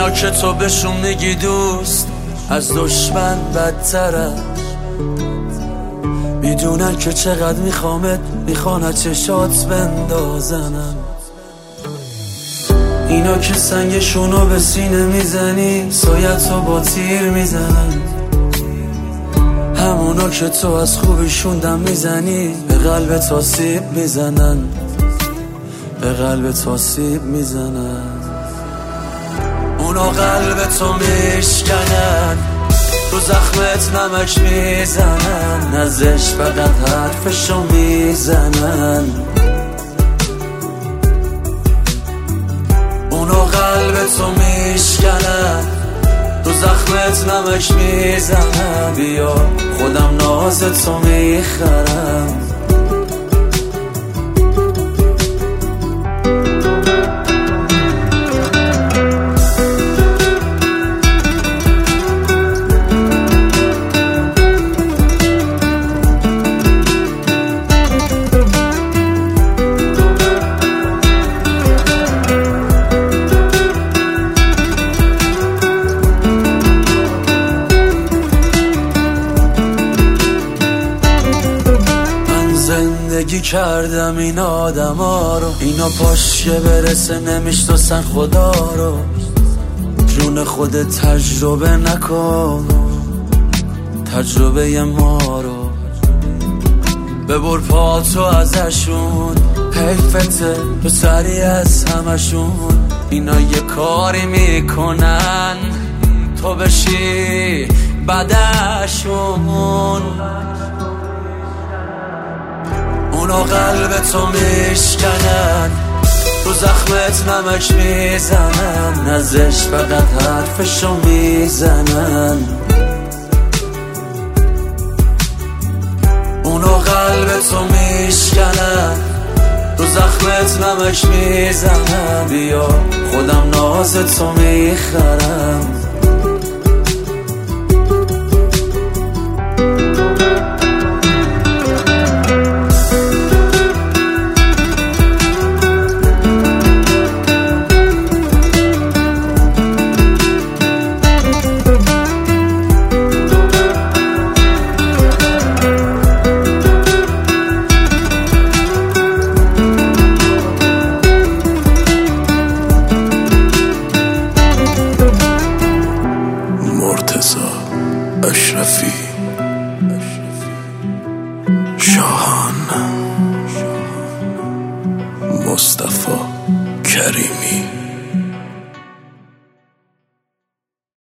اونا که تو بهشون میگی دوست از دشمن بدترن، میدونن که چقدر میخوامت، میخوان چشات بندازنم. اینا که سنگشونو به سینه میزنی سایتو با تیر میزنن، همونا که تو از خوبیشون دم میزنی به قلبت آسیب میزنن، به قلبت آسیب میزنن. اونا قلبتو میشکنن، تو زخمت نمک میزنن، ازش فقط حرفشو میزنن. اونا قلبتو میشکنن، تو زخمت نمک میزنن. بیا خودم نازتو میخرم. زندگی کردم این آدما رو، اینا پاش که برسه نمیشناسن خدا رو. جون خودت تجربه نکن، تجربه ما رو ببر پاتو ازشون. حیفته تو سری از همشون، اینا یه کاری میکنن تو بشی بعدشون. اونا قلبتو میشکنن، تو زخمت نمک میزنن، ازش فقط حرفشو میزنن. اونا قلبتو میشکنن، تو زخمت نمک میزنن. بیا خودم نازتو میخرم. اشرفی، شاهان، مصطفی کریمی.